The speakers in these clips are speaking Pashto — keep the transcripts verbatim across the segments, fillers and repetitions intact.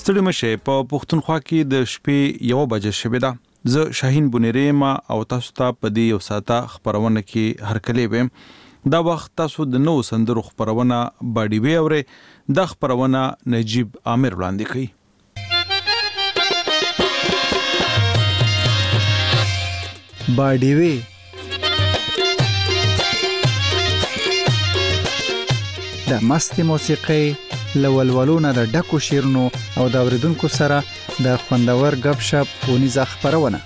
ستړي مشه په پښتونخوا کې د شپې یو بجې شوې ده. زه شاهین بنيري ما او تاسو ته په دې یو ساعته خبرونه کې هرکلی ویم. دا وخت تاسو د نو سندرو خبرونه باډي وی اوري. د خبرونه نجیب عامر وړاندې کوي. باډي وی د مستي موسیقي لولولونه د ډکو شیرونو او د اوریدونکو سره د خوندور غب شپ ونیزه خبرونه.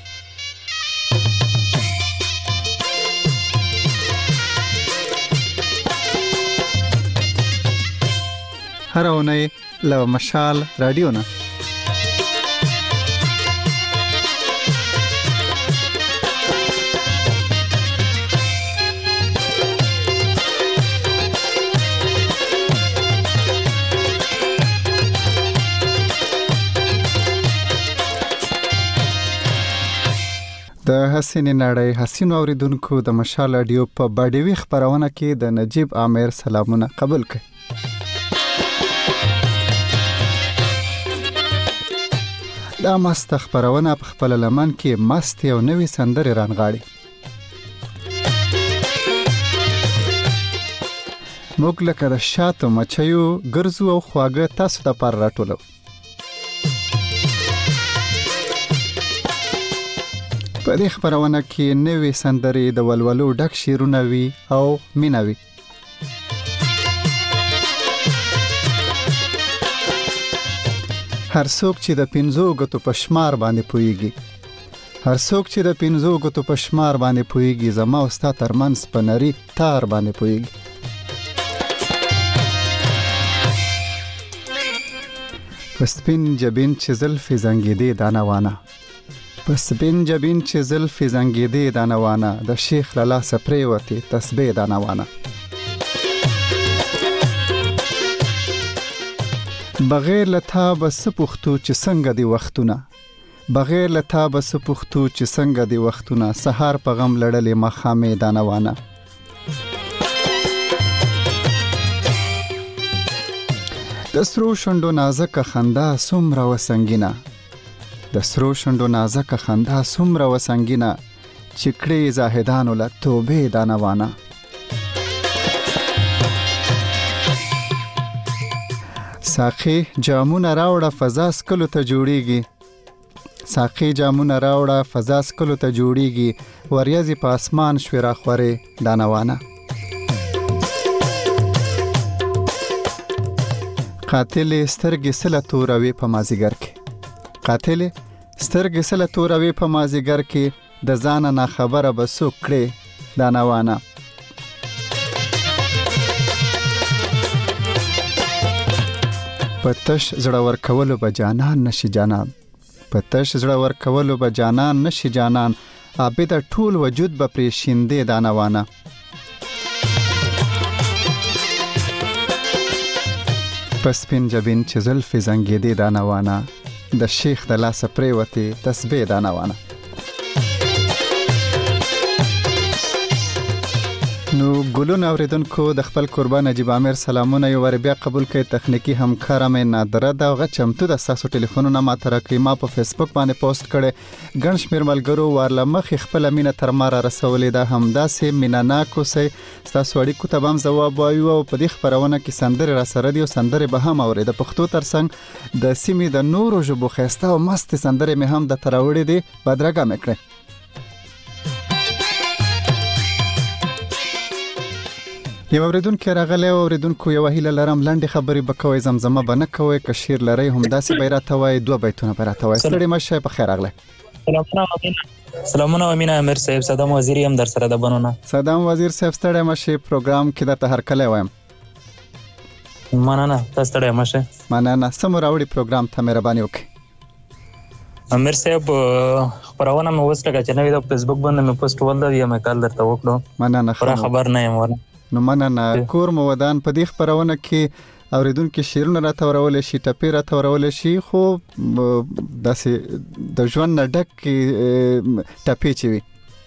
هر اونۍ له مشال رادیو نه د حسینې نړۍ حسینو اوریدونکو د مشال رادیو په باډي خبرونه کې د نجیب عامر سلامونه قبول کړئ. دا مست خبرونه په خپل لمن کې مست یو نوې سندره رانغاړي. موږ لکه د شاتو مچیو ګرځو او خواږه تاسو ته پر راټولو. په دې خبرونه کې نوې سندرې د ولولو ډک شیرونه وي او مینا وي. هر څوک چې د پنځو غتو په شمار باندې پويږي هر څوک چې د پنځو غتو په شمار باندې پويږي زما او ستا ترمنځ په نری تار باندې پويږي. پسپین جبین چې زلفې زنګېدې دانوانه پس بن جبین چې زلفې زنګېدې دانوانه د شیخ لالا سپریوتی تسبیح دانوانه. بغیر لتا بس پختو چې څنګه دی وختونه بغیر لتا بس پختو چې څنګه دی وختونه سحر په غم لړلې مخامې دانوانه. د سرو شونډو نازک خندا سومره وسنګینه د سرو شونډو نازک خندا سومره وسنګینه چې کړې زاهدانو له توبې دانوانه. ساقي جامونه راوړه فضا سکلو ته جوړیږي ساقي جامونه راوړه فضا سکلو ته جوړیږي وریځې په اسمان شوې راخورې دانوانه. قاتل سترګې سله توروي په مازیګر کې قاتل سترګې سله توروي په مازیګر کې د ځانه نه خبره به څوک کړې دانوانه. په تش زړه ورکولو به جانان نشي جانان په تش زړه ورکولو به جانان نشي جانان عابد ټول وجود به پرې شیندې دانوانه. پس پین جبین چې زلفې زنګېدې دانوانه د شیخ د لاس پریوتی تسبیح دانوانه. نو ګلون اوریدونکو د خپل قربان نجیب عامر سلامونه یو ور بیا قبول کړئ. تخنیکی همکار مې نادره دا غ چمتو د تاسو ټلیفونونه ما تر کړی. ما په فیسبوک باندې پوسټ کړي ګڼ شمیر ملګرو ورله مخ خپل مینه تر ما را رسولې ده همداسې میناناکو سي تاسو اړیکو ته هم جواب وایو او په دې خبرونه کې سندره را سره دی او سندره به هم اوري. د پښتو ترڅنګ د سیمې د نورو ژبو خسته او مست سندره مې هم د تراوړې دي بدرګه مې کړې. یو اوریدونکو راغلی او اوریدونکو یو هیله لرم لاندې خبرې بکوي زمزمه بنه کوي کشیر لري هم داسې بیرته وای دوه بیتونه بیرته وای. ستړي مشه په خیر راغلی. سلامونه سلامونه امین امیر صاحب صدام وزیر هم در سره د بنونه. صدام وزیر صاحب ستړي مشه پروګرام کې د هر کله وایم. مننه تاسو ستړي مشه. مننه سم راوړي پروګرام ته مهرباني وکړئ. امیر صاحب خبرونه مې وسلګه چې نوې د فیسبوک باندې مې پوسټ ولدا یا مې کال درته وکړو. مننه خبر نه یم ورنه نو مننه. کور مو ودان په دې خبرونه کې اوریدونکو شیرونه را تورول شي ټپې را تورول شي خو داسې د ژوند ډک ټپې چوي.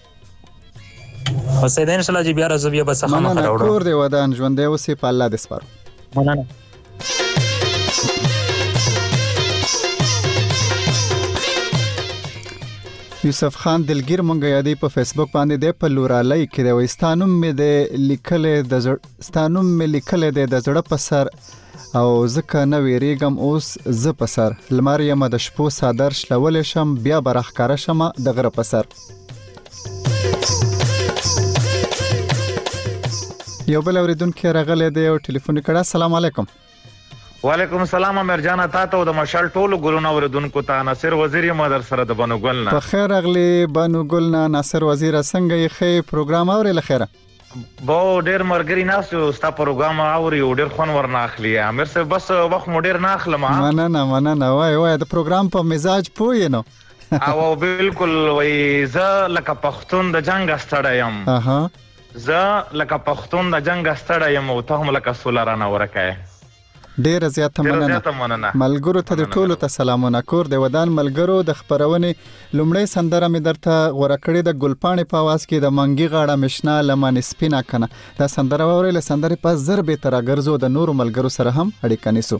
اوسې د ان شاء الله چې بیا راځو بیا بس خامخا راوړو. کور دی ودان ژوند دی اوسې په الله دې سپارو. مننه. یوسف خان دلګیر مونږ یادې په فیسبوک باندې د پلورالۍ کې د وستانوم مې د لیکلې د ستانوم مې لیکلې د زړه په سر او ځکه نه ویریږم اوس ز په سر لمر یم د شپو صادر شلولې شم بیا برخکاره شم د غره په سر. یو بل اوریدونکو راغلی دی او ټلیفون کړه. السلام علیکم. وعلیکم السلام امیر جان تاسو د مشال ټولو ګلونو اوریدونکو ته ناصر وزیر یم در سره د بنو ګل نه. په خیر اغلی بنو ګل نه ناصر وزیر څنګه یې خې پروګرام اورې لخيره بو ډیر مرګري ناسو ستا پروګرام اوري ډیر خون ورنه اخلي امیر صاحب بس وخت مو ډیر نه اخلم. مننه مننه وای وای د پروګرام په مزاج پوي نو او بالکل وای زه لکه پښتون د جنگ استړی یم. اها زه لکه پښتون د جنگ استړی یم او ته هم لکه سولرانه ورکه. ډیر زیاته مننه. ملګرو ته د ټولو ته سلامونه کور د ودان ملګرو د خبرونه لومړی سندره مې درته غوړه کړې د ګلپانې په आवाज کې د منګي غاړه مشنا لمن سپینا کنه دا سندره اورېله سندره په ضربه تر غرزو د نور ملګرو سره هم اړیکه نیسو.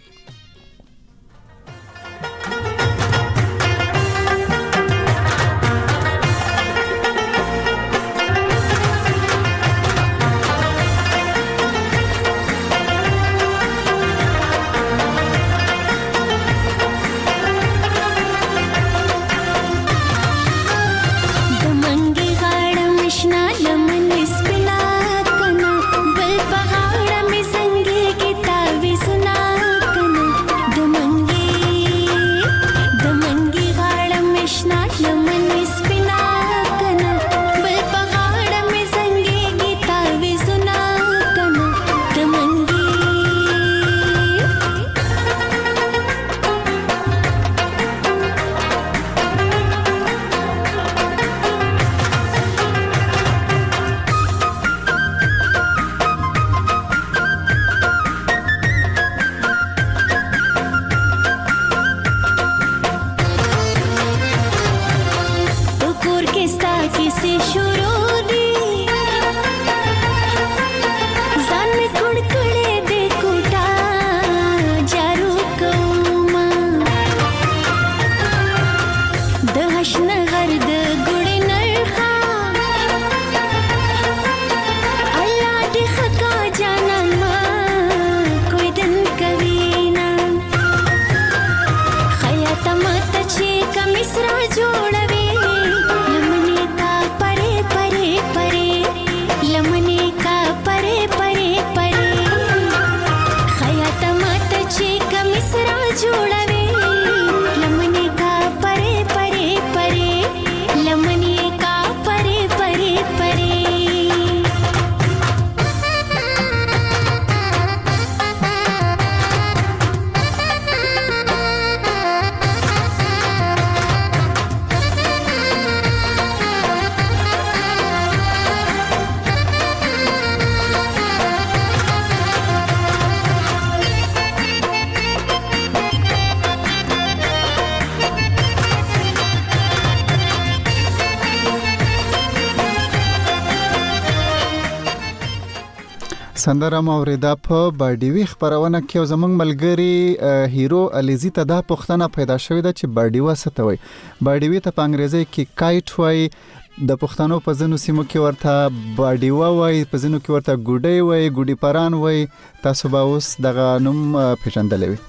سندره موریدا په باډیوي خبرونه کې زمونږ ملګری هیرو الیزی ته دا پوښتنه پیدا شوې ده چې باډیوا څه ته وایي. باډیوي ته په انګریزي کې کایټ وایي د پښتنو په ځینو سیمو کې ورته باډیوا وایي په ځینو کې ورته ګوډي وایي ګوډي پران وایي. تاسو به اوس دغه نوم پیژندلې وي.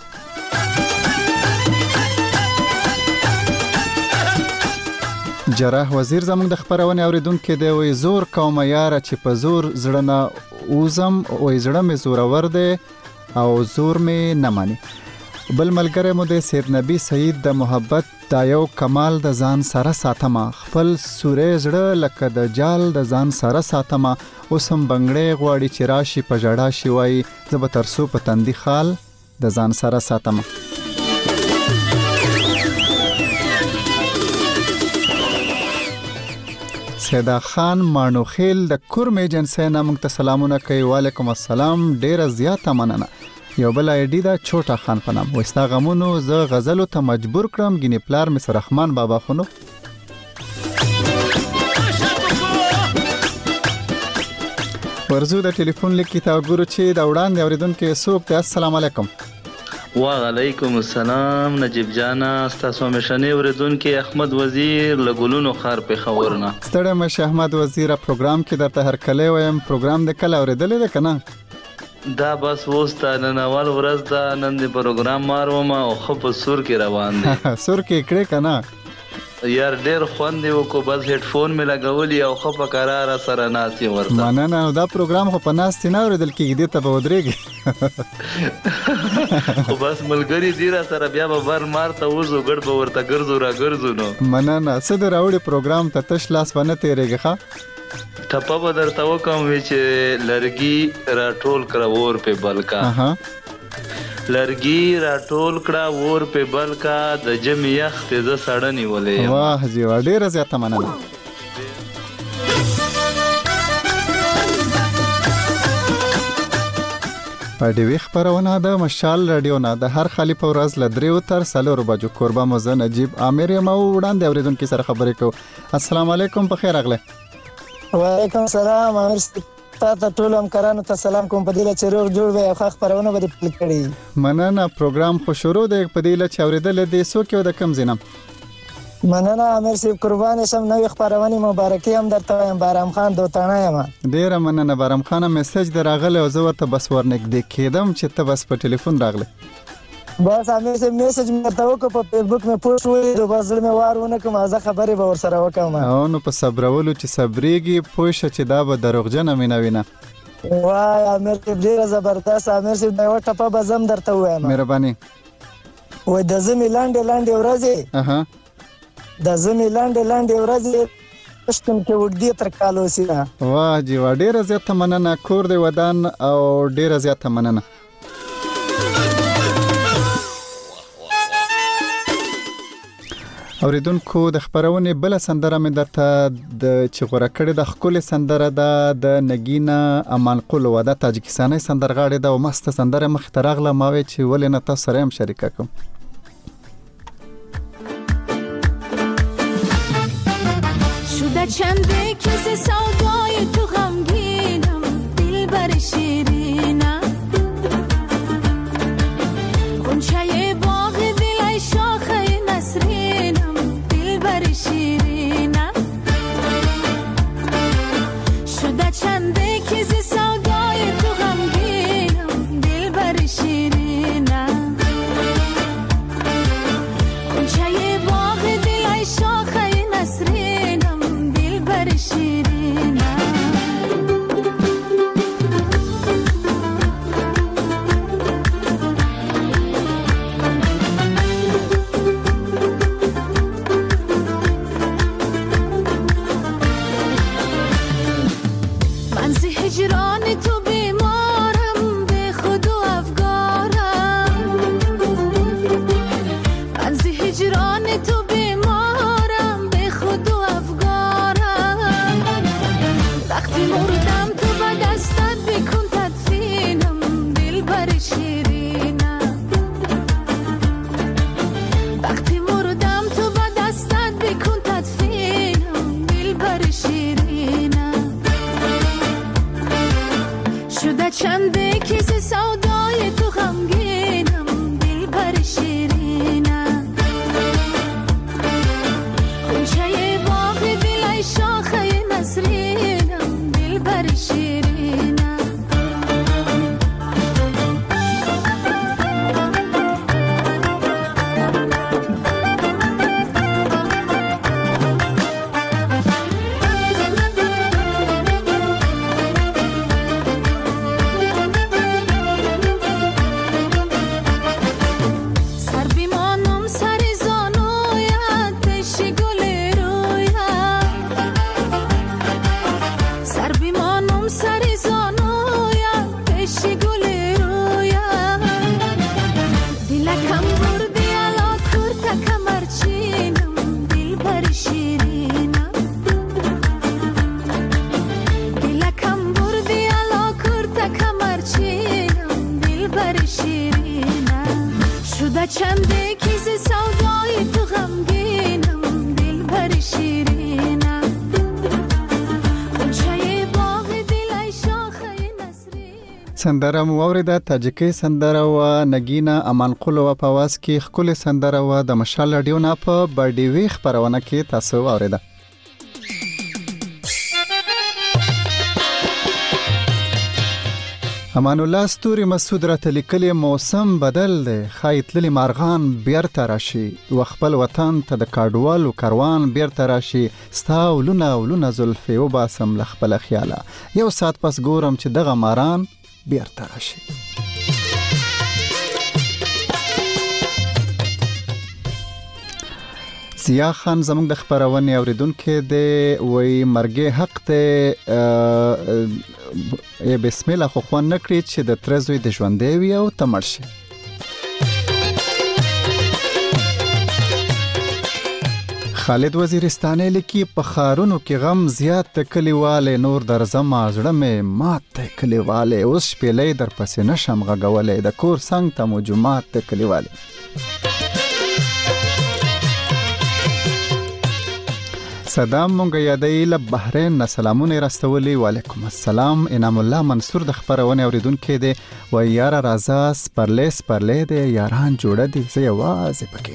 جراح وزیر زموږ د خبرونه اوریدونکو دی وی زور کوم یاره چې په زور زړه نه اوزم او زړه می زور ور دی او زور می نه مانی. بل ملګری مو د سید نبی سید د محبت دا یو کمال د ځان سره ساتما خپل سورې زړه لکه د جال د ځان سره ساتما اوسم بنگړې غواړي چې راشي په جړا شي وای زب ترسو په تندي خال د ځان سره ساتما. سیدا خان مانوخیل د کورم ایجنسی نامنګ ته سلامونه کوي. وعلیکم السلام ډیر زیاته مننه. یو بل ایډی دا چوټا خان په نام وستا غمونو ز غزلو ته مجبور کړم ګینه پلار مصر رحمان بابا خونو. ورزو د ټلیفون لیک تا ګورو چې دا وړاندې اوریدونکو سوک ته السلام علیکم. وعلیکم السلام نجیب جانا، ستاسو مشنې اوریدونکو احمد وزیر له ګلونو خار پېښور نه. ستړی مشه احمد وزیر، پروګرام کې درته هرکلی وایم. پروګرام د کله اوریدلی دی که نه؟ دا بس اوس ته نن اول ورځ ده، نن د پروګرام ماروم او ښه په سور کې روان دی. سور کې کړې که نه؟ یار ډېر خوند یې وکړو، بس هیډفون مې لګولي او ښه په قراره سره ناست یم ورته. مننه. نو دا پروګرام خو په ناستې نه اورېدل کېږي، دې ته به ودرېږي. خو بس ملګري دي را سره، بیا به بر مار ته وځو، ګډ به ورته ګرځو را ګرځو. نو مننه. څه دې راوړي پروګرام ته؟ تش لاس به نه تېرېږي ښه؟ ټپه به درته وکړم وی چې لرګي راټول کړه اور پې بل کا، لرګي راټول کړه اور په بل کا، د جمی یخ ته ز سړه نیولې. واه جی واه، ډیره زیاته مننه. په ډیوی خبرونه د مشال رادیو نه د هر خالی په ورځ ل دریو تر څلور بجو کوربه مزه نجیب عامر یم او وړاندې اوریدونکو سره خبرې کوو. السلام علیکم، په خیر راغله. وعلیکم السلام. امر تاسو ټول همکارانو ته سلام کوم. په دې لچ روغ جوړ وي او ښه خبرونه به پلی کړي. مننه. پروګرام خو شروع دی. په دې لچ اوریدل دي سو کې د کم زینم. مننه امیر صاحب، قربان شم. نوې خبرونه مبارکي هم درته وایم. بارام خان دوتانه یم. ډیره مننه بارام خان. میسج دراغله او زه ورته بس ورنګ کېدم چې ته بس په ټلیفون راغله. بس امیر صاحب میسج مې ته وکړ، په فیسبوک مې پوسټ ولیدو، بس زړه مې وارونه کوم، ازه خبرې به ورسره وکم. او نو په صبرولو چې صبرېږي پوه شه چې دا به دروغجنه مینه وینه. وای امیر صاحب ډیره زبردست. امیر صاحب دا یو ټپه به زم درته ووایم. مهرباني. وای د زمې لاندې لاندې ورځې، اها د زمې لاندې لاندې ورځې پښتون کې وګدي تر کالو سینا. واه جی واه، ډیره زیاته مننه. کور دی ودان او ډیره زیاته مننه. اوریدونکو د خبرونه بل سندره مې درته د چغوره کړې د خپل سندره ده د نگینا امان قول و د تاجکستاني سندرغاړي د مست سندره مخ ترغله ماوي چې ولې نه تاسو سره هم شریکه کوم. شده چنده کسی سودای تو غمگینم دلبر شیرینم غنچه باغ دلای شاخه نسرینم دلبر شیرینم شده چنده کسی سودای تو غمگینم دلبر شیرینم غنچه باغ دلای شاخه نسرینم دلبر شیرینم هجران تو بیمارم به خود و افگارم من زی هجران تو بیمارم به خود و افگارم وقتی مردم تو به دستت بکن تدفینم دلبر شیرینم وقتی مردم تو به دستت بکن تدفینم دلبر شیرینم شده چنده کسی سودای تو غمگینم دلبر شیرینم غنچه باغ دلای شاخه نسرینم دلبر شیرینم چنده کسی سودای تو غمگینم دلبر شیرینم غنچه باغ دلای شاخه نسرین. سندره مو اوریده تاجیکی سندره و نگینا امان قلو په आवाज کې خپل سندره و د مشال رادیو نه په بډیوي خبرونه کې تاسو اوریده. امان الله ستوري مسعود راته لیکلي موسم بدل دی خایت للی مارغان بیرته راشي و خپل وطن ته د کاډوال او کاروان بیرته راشي ستا ولونه ولونه زلفي او باسم لخپل خیاله یو سات پس ګورم چې دغه ماران بیرته راشي. سیا خان زموږ د خبرونه اوریدونکو دی وای مرګ حق ته ای بسم الله خو خو نه کړی چې د ترزوی د ژوندې وي او تمړ شي. خالد وزیرستاني لیکي په خارونو کې غم زیات کلیواله نور در زما زړه مې مات کلیواله اوس شپېلې در پسې نشم غږولې د کور څنګ ته موجمات کلیواله. صدام مونږ یادې له بحرین نه سلامونه راستولي. وعلیکم السلام. انعام الله منصور د خبرونه اوریدونکو دی و یاره رازا سپرلې سپرلې دی یاران جوړه دي زه یوازې پکې.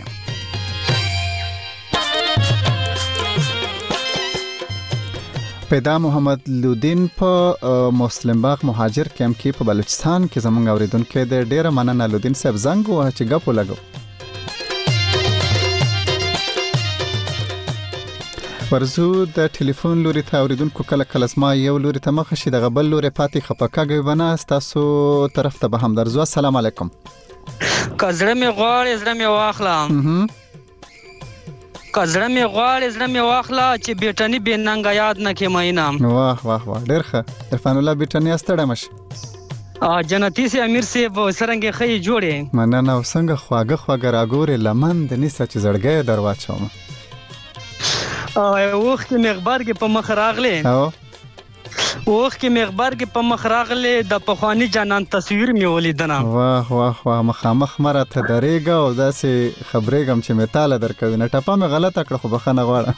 پیدا محمد لودین په مسلم باغ مهاجر کیمپ کې په بلوچستان کې زمونږ اوریدونکو دی. ډیره مننه لودین صاحب زنګ وه چې ګپو لګو. ورزو د ټلیفون لوري ته اوریدونکو کله کله ما یو لوري ته مخ شي د غبل لوري پاتې خپکاګي بنا تاسو طرف ته به هم درځو. السلام علیکم. کزړه می غواړې زړه می واخلم کزړه می غواړې زړه می واخلا چې بیٹنی به ننګ یاد نه کې مینام. واه واه واه ډیر ښه. عرفان الله بیٹنی استړم شي ا جنتی سي امیر سي په سرنګ خې جوړې مننه وسنګ خواګه خواګه راګورې لمن د نسه چې زړګې درواچوم او وخت مخبر کې په مخ راغله او وخت کې مخبر کې په مخ راغله د پخوانی جانان تصویر می ولیدنه. واه واه واه مخامخ مره ته درېګه او داسې خبرېګم چې متاله درکوي نه ټپه مې غلطه کړه خو بخنه غواړه.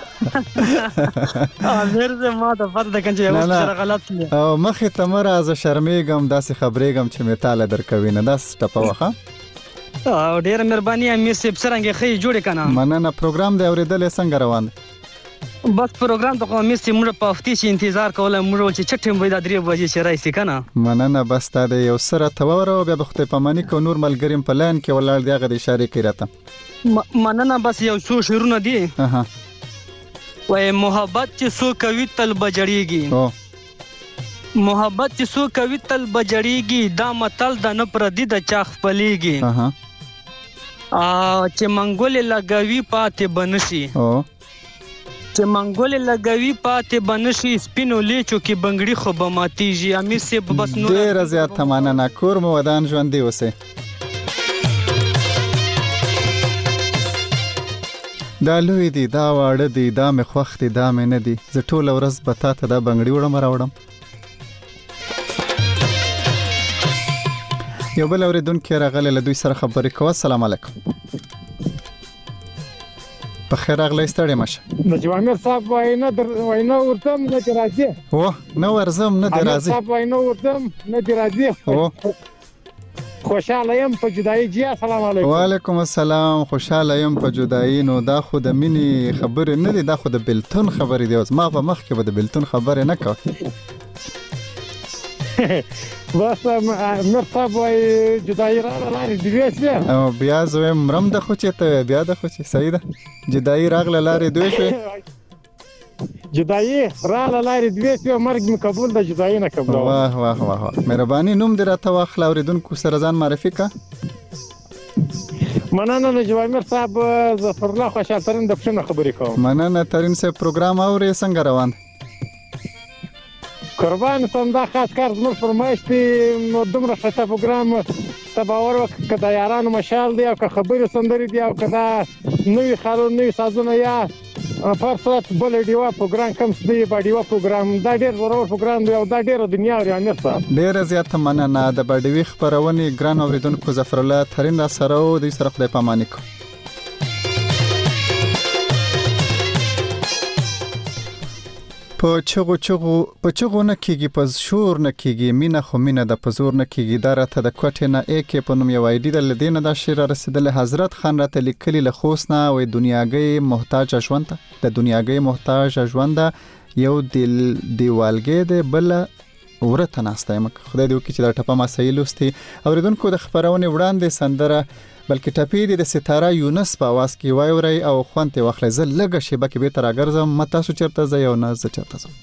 ا زه ما ته فرض کړم چې یو څه غلط کړم او مخې ته مره از شرمېګم داسې خبرېګم چې متاله درکوي نه داس ټپه وخه. او ډیر مهرباني امیر صاحب سرنګ خې جوړ کنه. مننه. پروګرام دی اوریدل څنګه روان دی؟ بس پروګرام ته امیر صاحب موږ په هفتې شي انتظار کوله موږ چې چټم وای د درې بجې چې راځي کنه. مننه. بس تا د یو سره تور او بیا بخته پمانی کو نور ملګریم په لان کې ولر دی غو د اشاره کوي راته. مننه. بس یو څو شعرونه دي. اها وای محبت چې سو کوي تل بجړیږي او محبت چې سو کوي تل بجړیږي دا متل د نه پردي د چا خپلېږي. اها ا چې منګول لګوي پاتې بنشي او چې منګول لګوي پاتې بنشي سپینو لیچو کې بنګړي خو به ماتيږي. امیر صاحب بس نور ډیر زیات مننه. کور مو ودان ژوند دی اوسه. دا لوی دی دا واړه دی دا مې خوښ دی دا مې نه دی زه ټول ورځ به تا ته دا بنګړي وړم راوړم. یو بل اوریدونکو راغله له دوی سره خبرې کوه. السلام علیکم. په خیر راغلی ستړی مشه. د جوامیر صاحب واینا در واینا ورتم نه دی راځي. او نو ورزم نه دی راځي. صاحب واینا ورتم نه دی راځي. او خوشاله يم په جدایي جی. السلام علیکم. وعلیکم السلام. خوشاله يم په جدایي. نو دا خو د مینی خبره نه دی دا خو د بلتون خبره دی. اوس ما په مخ کې به د بلتون خبره نه کوم. بس مر صاحب وای جدای را لارې دی وېسه او بیا زه مرم د خو چې ته بیا د خو چې صحیح ده جدای راغله لارې دوی شو جدای را لارې دی وېسه مرګ می قبول د جدای نه قبول. واه واه واه مهرباني. نوم دې راته واخل اوریدونکو سره ځان معرفي کا. مننه د جوامیر صاحب ظفر الله خوشحال ترين د پښنه خبرې کوم. مننه ترين صاحب. پروګرام اورې څنګه روان؟ قربان سم دا خاص کار زموږ فرمایش دی نو دومره ښه پروګرام ته باور وکړه که د یارانو مشال دی او که خبرې سندرې دي او که دا نوي خالون نوي سازونه یا په صورت بل ډیوا پروګرام کم دی با ډیوا پروګرام دا ډېر ضرور پروګرام دی او دا ډېر دنیا او امیر صاحب ډېر زیات مننه. د بډوي خبرونه ګران اوریدونکو ظفر الله ترين را سره او د سره خدای پاماني کو. په چغو چغو په چغو نه کیږي په شور نه کیږي مینا خو مینا د پزور نه کیږي دا راته د کوټې نه اې کې په نوم یو ایډي د لدینه دا شعر رسیدل حضرت خان راته لیکلی له خوسنا وې دنیاګي محتاج ژوند د دنیاګي محتاج ژوند یو دل دیوالګي د بل ورته ناسته مک خدای دې وکړي چې دا ټپه ما صحیح لوستي اوریدونکو د خبرونه وړاندې سندره بلکې ټپې د ستاره یونس په आवाज کې وایوري او خوانته واخلې زه لګه شیبه کې به تر اگرزم متا سو چرته ز یو نه ز چرته ز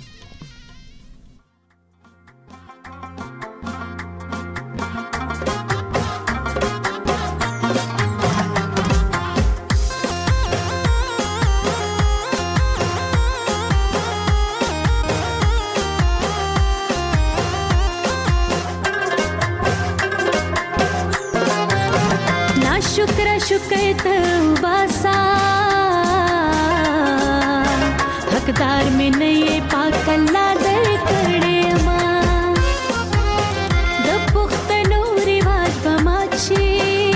हकदार में नहीं पाक अल्लाह दर करे मां द पुख्तनो रिवाज बमाची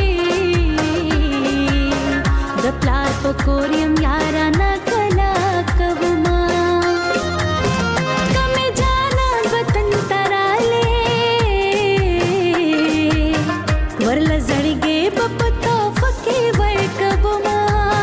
द प्लार पकोरियम यारा न कला कवमा कमे जाना वतन तराले वरला जड़गे पपतो फके वर कवमा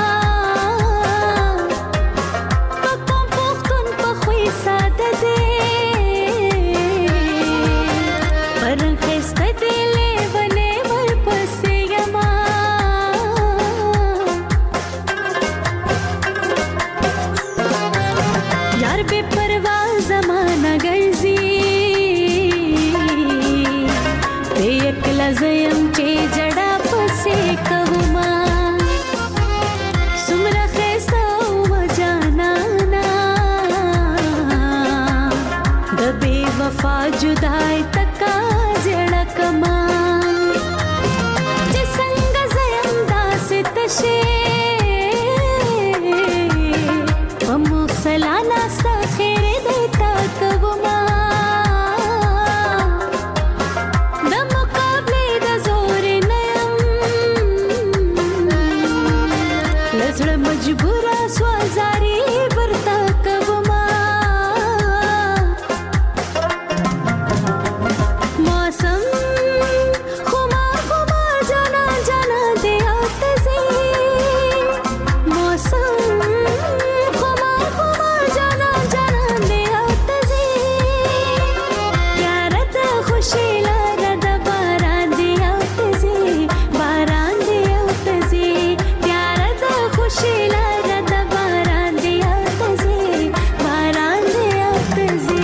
زیم چې جڑا پسې کوما سمره خسته و جانانا د بے وفا جدای تکا زړه کما چې څنګه زیم داسې تشه پمو سلانا ستا خیر دیتا کوما मजबूरा स्वाजारी बरता कबमा मौसम खुमा खुमा जाना जाना दे आतज़ी मौसम खुमा खुमा जाना जाना दे आतज़ी यारत खुशी लारद बारान दे आतज़ी बारान दे आतज़ी खुशी लारद बारान दिया तज़ी बारान दिया तज़ी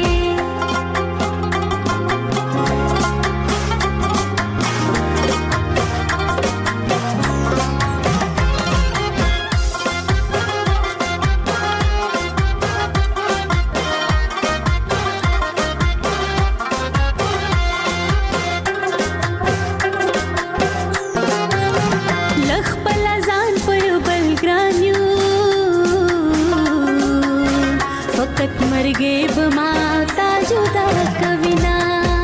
मरगे बमाता जुदा कविना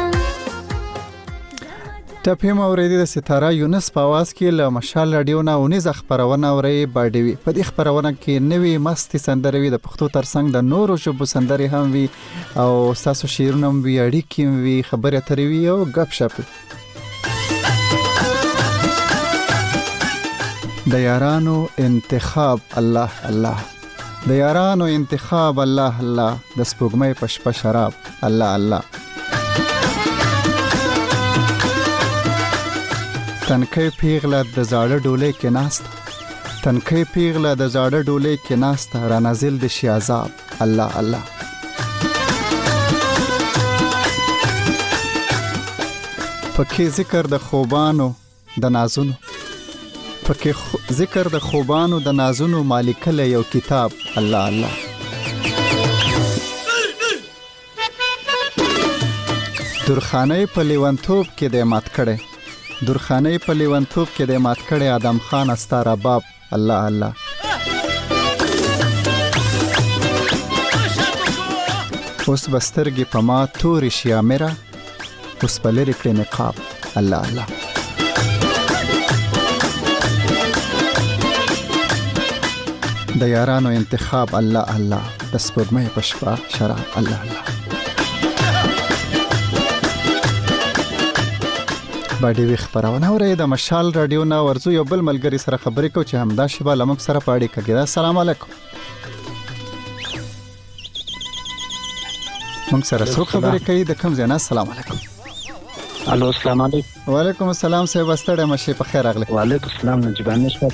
ټپې موریدي د ستاره یونس په आवाज کې له مشال رادیو نه اونیز خبرونه اوري باډوي په دې خبرونه کې نوې مستي سندروي د پښتو ترڅنګ د نورو ژبو سندري هم وي او تاسو شیرونه هم وي اړیکې هم وي خبره تروي او غپ شپ د یارانو انتخاب الله الله د یارانو انتخاب الله الله د سپوږمۍ پشپ شراب الله الله تنکې پیغله د زاړه ډولې کې ناست تنکې پیغله د زاړه ډولې کې ناست را نازل د شي عذاب الله الله پکې ذکر د خوبانو د نازونو پکې ذکر د خوبانو د نازونو مالکله یو کتاب الله الله درخانه په لیونتوب کې د مات کړي درخانه په لیونتوب کې د مات کړي ادم خان استار باب الله الله اوس بسترګي په ما توري شیا میرا اوس په لری کړي نقاب الله الله د یارانو انتخاب الله الله د سپوږمۍ په شپه شراب الله الله. باډي وی خبرونه اوري د مشال رادیو نا ورزو یو بل ملګری سره خبرې کو چې همدا شبا لمک سره پاړي کګی. السلام علیکم. موږ سره څو خبرې کوي د کوم ځای نه؟ السلام علیکم. الو السلام علیکم. وعلیکم السلام صاحب ستړی مشه په خیر راغلی. وعلیکم السلام نجیبان نشته.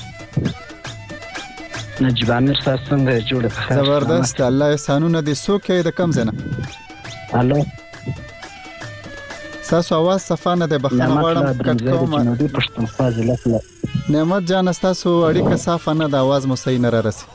نجیبان نشته څنګه جوړه په خیر؟ زبردست الله احسانونه دې سو کې د کوم ځای نه؟ الو تاسو आवाज صفه نه ده بخنه غواړم کټ کوم. نعمت جان تاسو اړیکه صفه نه ده आवाज مو صحیح نه را رسي.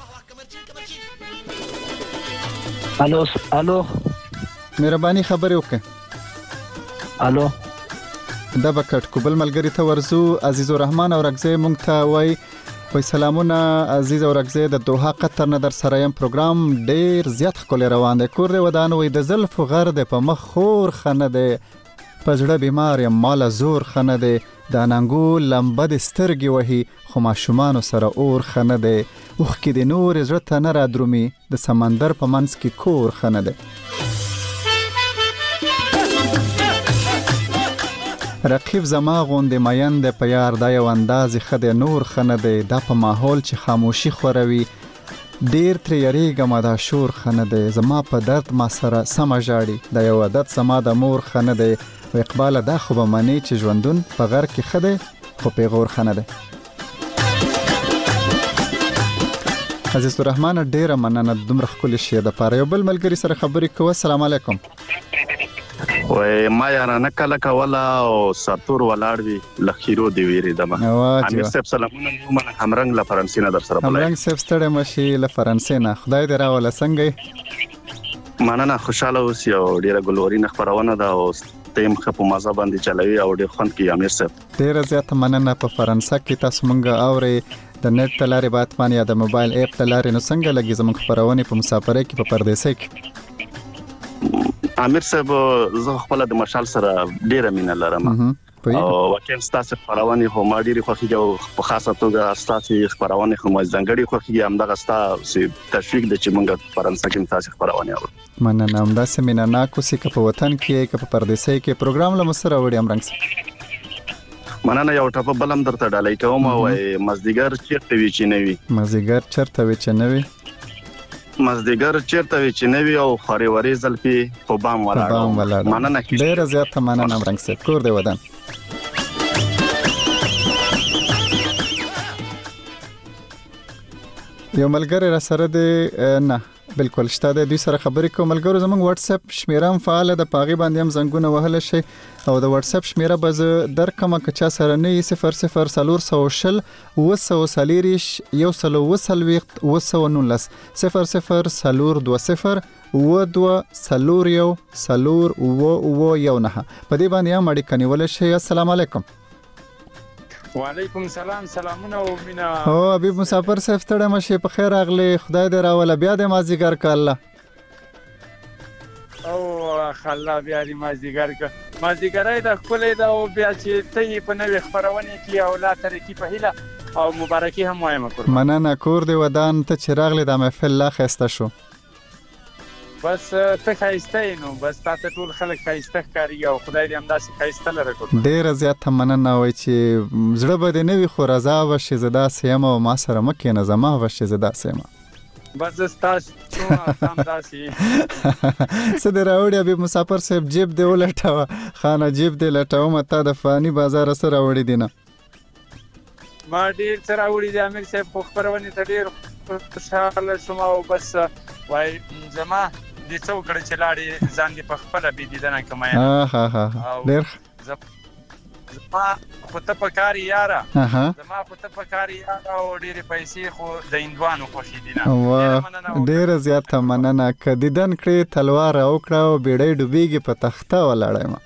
الو الو مهرباني خبرې وکړه. الو دا بکټ کوبل ملګری ته ورزو عزیز الرحمن او رغزه مونږ ته وای وای سلامونه عزیز او رغزه د دوحه قطر نه در سره يم پروګرام ډیر زیات خل روان دی. کور دی ودان وای د زلف غر د په مخ خور خنه دی پزړه بیمار یم مال زور خنه دی د اننګو لمبه د سترګې وهي خو ماشومان سره اور خنه دی اوخ کې د نور زړه ته نه را درومي د سمندر په منځ کې کور خنه دی. رقیب زما غوندې مین د پیار د یو انداز خدای نور خنه دی دا په ماحول چې خاموشي خوروي ډیر تر یریګم دا شور خنه دی زما په درد ما سره سم جاړي د یو عادت سما د مور خنه دی و اقبال دا خو به منی چې ژوندون په غر کې خده خو پیغور خنه دی. عزیز الرحمن ډیر مننه دومره خپل شی د پاره یو بل ملګری سره خبرې کوه. السلام علیکم. وای ما یاره نه کله کوله او ساتور ولاړ وی لخیرو دی ویری دمه. امیر صاحب سلامونه من همرنګ له فرانسې نه در سره بلای. همرنګ صاحب ستړی مشي له فرانسې نه خدای دې راوله څنګه؟ مننه خوشاله اوس یو ډیره ګلوري خبرونه ده او تیم خپو مازه باندې چلوي او ډیر خوند کی امیر صاحب. ډیر زیات مننه په فرانسې کې تاسو مونږ اوري د نت تلاري بات باندې یا د موبایل اپ تلاري نو څنګه لګي زموږ خبرونه په مسافرۍ کې په پردیسۍ کې؟ امیر صاحب زه خپل د مشال سره ډیره مینه لرم او وکیل ستاسو خبرونه هم ډیره خوښیږي او په خاصه توګه ستاسو خبرونه هم ځانګړي خوښیږي همدغه ستاسو تشویق د چې موږ فرانسې کې تاسو خبرونه اورو. مننه هم دا سمینه نا کوسي که په وطن کې که په پردیسۍ کې پروګرام له مسره وړي امرنګ. مننه یو ټاپ بلم درته ډالۍ کوم او مزدیګر چیرته وی چې نوي مزدیګر چیرته وی چې نوي مزدیګر چیرته وی چې نوي او خوريوري زلفي په بام ولاړ. مننه ډیر زیات مننه امرنګ صاحب کور دی ودان. یو ملګری را سره دی نه بالکل شته د دوی سره خبرې کوم. ملګرو زموږ واتس اپ شمیره هم فعال ده پاغي باندې هم زنګونه وهل شي او د واتس اپ شمیره به در کومه کچا سره نه صفر صفر صفر صفر وسو سلیریش یو سلو وسلويخت وسو نولس صفر صفر صفر دو صفر و دو سلور یو سلور و و یو نه په دې باندې هم اړیکه نیول شي. السلام علیکم. وعلیکم السلام سلامونه او مینا. او حبیب مسافر صاحب ستړی مشه په خیر راغلی خدای دې راوله بیا د مازیګر کاله او خلا بیا د مازیګر کا مازیګرای د خپلې دا او بیا چې ته په نوې خبرونه کې او لا ترکی په هیله او مبارکي هم وایم کور. مننه کور دې ودان ته چې راغلی د محفل لا خسته شو. بس ته خایسته نو بس تاسو ټول خلک خایسته کاری او خدای دې همداسې خایسته لره کوي. ډیر زیات مننه وای چې زړه بده نه وي خو رضا وشي زدا سیم او ما سره مکه نه زما وشي زدا سیم بس تاسو څو سم داسي سده راوړي به مسافر صاحب جیب دی ولټاوه خانه جیب دی لټاوه مته د فانی بازار سره راوړي دینه ما ډیر سره راوړي د امیر صاحب خو خبرونه ته ډیر خوشاله شوم او بس وای زما د څو کړه چې لاړې ځان دې په خپل بي دیدنه کمای ها ها ها ډیر زما خو ته پکاري یاره زما خو ته پکاري یاره او ډېرې پیسې خو د هندوانو خوښې دي نه ډېره زیاته مننه که دیدن کړې تلوار راوکړه او بیړۍ ډوبېږي په تخته ولاړی یم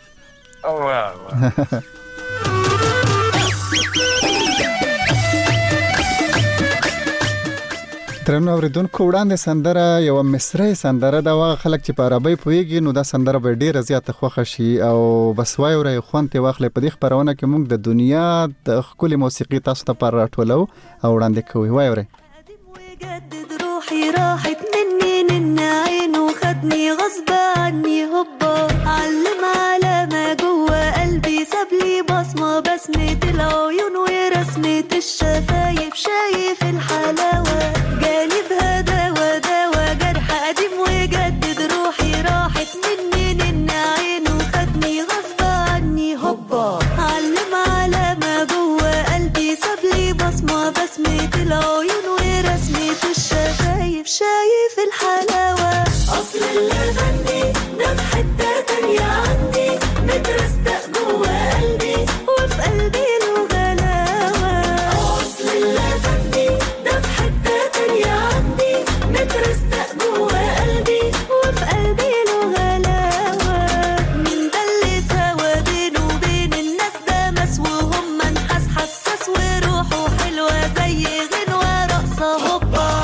درنو اوریدونکو وړاندې سندره یو مصری سندره دا واغه خلک چې په عربی پوهیږي نو دا سندره به ډیره زیاته خوښه شي او بس وای ورې خوند ته واخلې په دې خبرونه کې موږ د دنیا د خولي موسیقي تاسو ته پر راټولو او وړاندې کوي وای ورې روحي راحت مني ان عينه خدني غصب عني هوبا علم علامة جوه قلبي سابلي بصمة بسمة العيون ورسمة الشفايف شايف الحلاوة جالي بهداوة دوا جرح قديم وجدد روحي راحت مني ان عينه خدني غصب عني هوبا علم علامة جوه قلبي سابلي بصمة بسمة العيون ورسمة الشفايف شايف الحلاوة أصل اللافندي ده في حتة تانية عندي مترستق جوه قلبي وفي قلبي له غلاوة أصل اللافندي ده في حتة تانية عندي مترستق جوه قلبي وفي قلبي له غلاوة مين ده اللي سوا بينه وبين الناس ده مسوهم منحس حساس وروحه حلوة زي غنوة رقصة هوبا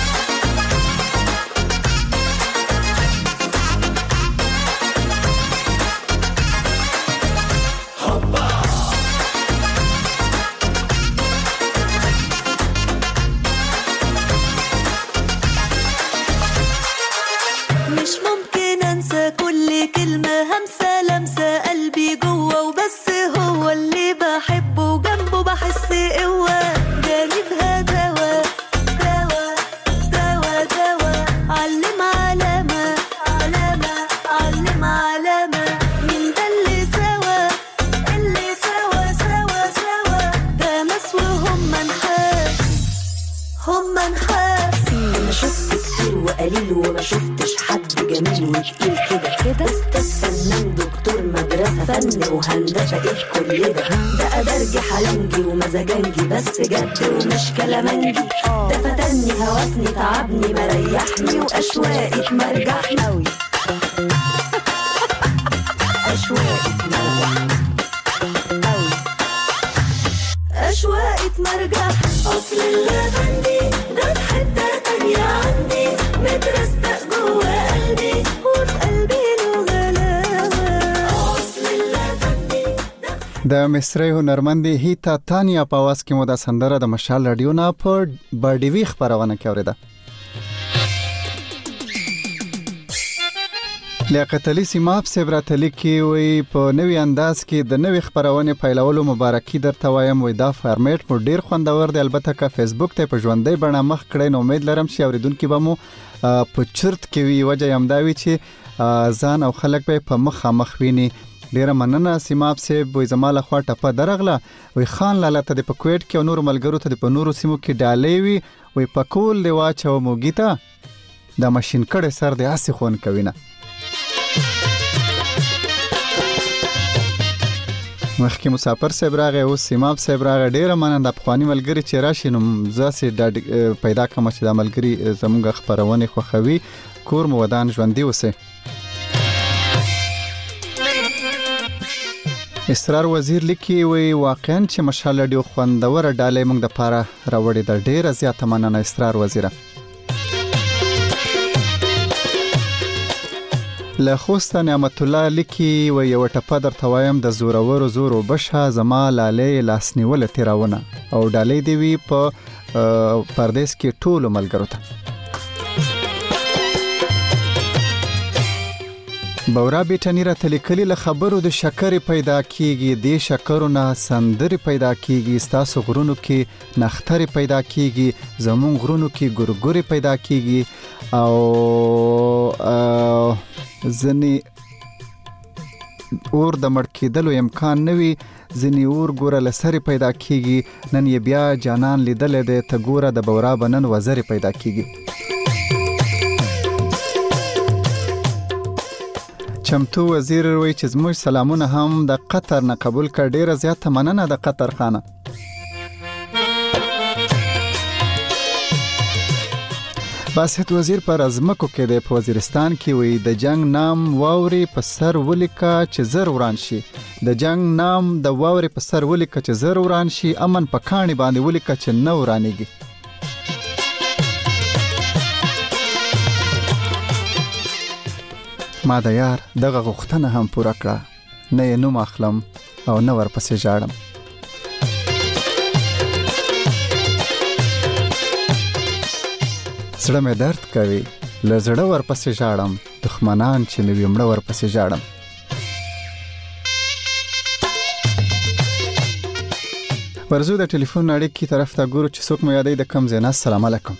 مش ممكن انسى كل كلمة همسة لمسة قلبي جوه وبس هو اللي بحبه وجنبه بحس قوة جانبها دوا دوا دوا دوا علم علامة علامة علم علامة مين ده اللي سوا اللي سوا سوا سوا ده مسوهم منحاس هم منحاس انا شفت كتير وقليل وما شفتش حد جميل وتقيل كده كده استاذ فنان دكتور مدرسة فن وهندسة ايه كل ده ده أدرجي حلنجي ومزاجنجي بس جد ومش كلامنجي ده فتني هوسني تعبني مريحني وأشواقي مرجحني أوي أشواقي مرجحني أوي أشواقي مرجح أصل اللافندي ده في حتة تانية عندي مترستق جوه قلبي وفي قلبي له غلاوة أصل اللافندي د مصری هنرمندې هیتا تانیا په आवाज کې مو دا سندره د مشال رادیو نه په بارډیوي خبرونه کې اوریده. لیاقت علي سیماب صاحب راته لیکي وي په نوې انداز کې د نوې خبرونه پیلولو مبارکي درته وایم وي دا فارمیټ مو ډیر خوندور دی البته که فیسبوک ته په ژوندۍ بڼه مخ کړئ نو امید لرم چې اوریدونکو به مو په چرت کې وي وجه هم دا وي چې ځان او خلک به په مخ مخ ویني. ډیره مننه سیماب صاحب وي زماله خوا ټپه درغله وي خان لاله ته د پکویټ کې او نور ملګرو ته د په نورو سیمو کې ډالې وي وي پکول دی واچو موګیتا د ماشين کړه سر د اسې خون کوینه. مخکې مسافر صاحب راغی او سیماب صاحب راغی ډیره مننه د افغاني ملګری چې راشي نو زاسي پیدا کوم چې د ملګری زموږ خبرونه خوخوي کور مو ودان ژوندۍ وسه. اسرار وزیر لیکي وي واقعا چې مشال ډیو خوندور ډالې موږ د پاره راوړې د ډیره زیاته مننه اسرار وزیره. له خوست نعمت الله لیکي و یو ټپه درته وایم د زورور زور وبشه زما لاله لاسنیول تیراونه او ډالې دی وی په پردیس کې ټول ملګرو ته. بورا بیٹانی را تلیکلی له خبرو د شکر پیدا کیږي د شکرونه سندري پیدا کیږي ستاسو غرونو کې نختري پیدا کیږي زمون غرونو کې ګورګوري پیدا کیږي او ځنی اور د مړ کېدلو امکان نوي ځنی اور ګوره لسري پیدا کیږي نن یې بیا جانان لیدل د ته ګوره د بورا بنن وزري پیدا کیږي. چمتو وزیر وی چې زموږ سلامونه هم د قطر نه قبول کړ ډیره زیاته مننه د قطر خانه. باسط وزیر پر ازمکو کې د وزیرستان کې وی د جنگ نام واوري په سر ولیکا چې زر وران شي د جنگ نام د واوري په سر ولیکا چې زر وران شي امن په کانی باندې ولیکا چې نو ورانېږي. ما د یار دغه غوښتنه هم پوره کړه نه یې نوم اخلم او نه ورپسې ژاړم. زړه مې درد کوي لزړه ورپسې ژاړم دښمنان چې مې ومړه ورپسې ژاړم. ورزو د ټلیفون اړیکې طرف ته ګورو چې څوک مو یادوي د کوم ځای نه. السلام علیکم.